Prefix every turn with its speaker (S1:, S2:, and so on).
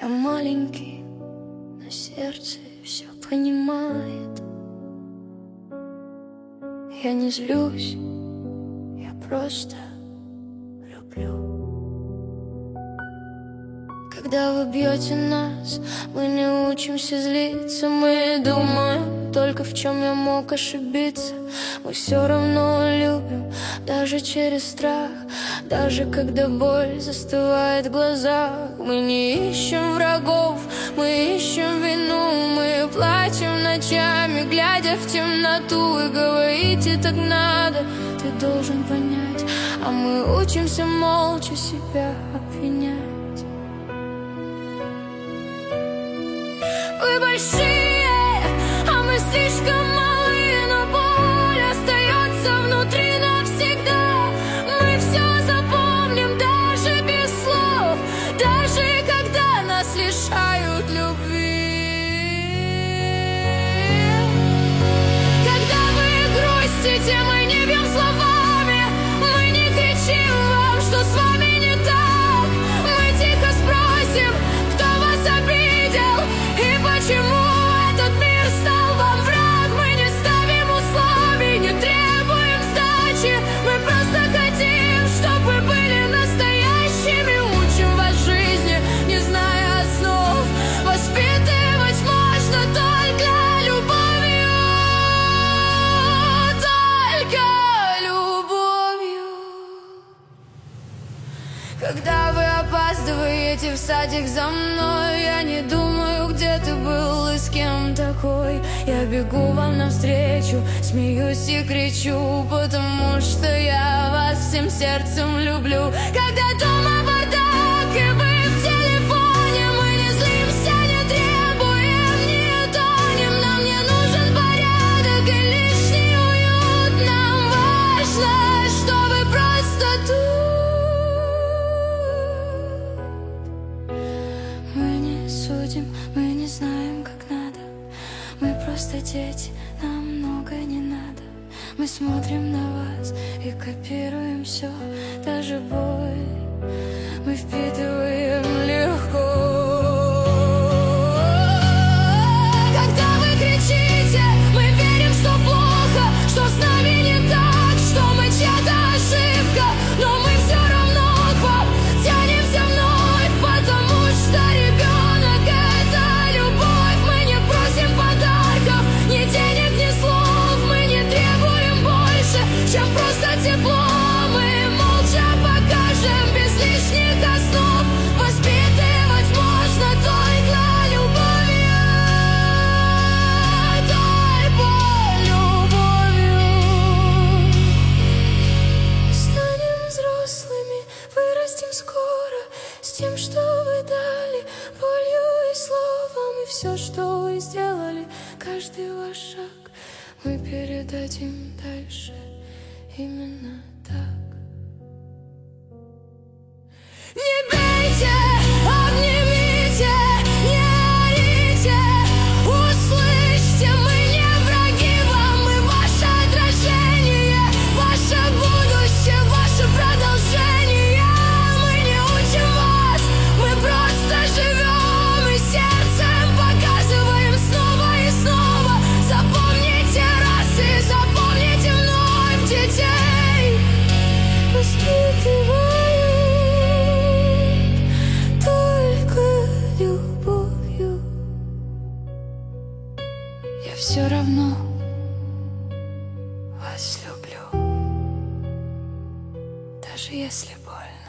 S1: Я маленький, но сердце все понимает. Я не злюсь, я просто люблю. Когда вы бьете нас, мы не учимся злиться. Мы думаем только, в чем я мог ошибиться. Мы все равно любим, даже через страх. Даже когда боль застывает в глазах. Мы не ищем врагов, мы ищем вину. Мы плачем ночами, глядя в темноту. И говорите, так надо, ты должен понять. А мы учимся молча себя обвинять. Вы большие, а мы слишком малые, но боль остается внутри навсегда. Мы все запомним даже без слов, даже когда нас лишают любви. Когда вы грустите, мы не бьем словами, мы не кричим вам, что с вами не так. Мы тихо спросим, кто вас обидел и почему этот мир стал вам враг. Мы не ставим условий, не требуем сдачи. Мы просто хотим, чтобы вы были настоящими. Учим вас жизни, не зная основ. Воспитывать можно только любовью. Только любовью. Когда вы опаздываете в садик за мной, я не думаю, где ты был и с кем такой. Я бегу вам навстречу, смеюсь и кричу, потому что я вас всем сердцем люблю. Когда дома бардак и вы в телефоне, мы не злимся, не требуем, не тонем. Нам не нужен порядок и лишний уют. Нам важно, что вы просто тут. Мы не судим, мы не знаем, как надо. Мы просто дети, нам многое не надо. Мы смотрим на вас и копируем все, даже боль мы впитываем легко. Когда вы кричите, мы верим, что плохо, что с нами не так, что мы чья-то ошибка. Но мы все равно к вам тянемся вновь, потому что ребенок — это любовь. Мы не просим подарков, ни денег, ни слов. Мы не требуем больше, чем просто тепло. Мы молча покажем без лишних основ. Воспитывать можно только любовью. Только любовью. Станем взрослыми, вырастем скоро, с тем, что вы дали, болью и словом. И все, что вы сделали, каждый ваш шаг, мы передадим дальше именно так. Не бейте, обнимите, не орите, услышьте, мы не враги вам, мы ваше отражение, ваше будущее, ваше продолжение. Мы не учим вас, мы просто живем и сердцем показываем снова и снова. Запомните раз и запомните вновь детей. Воспитывают только любовью. Я все равно вас люблю, даже если больно.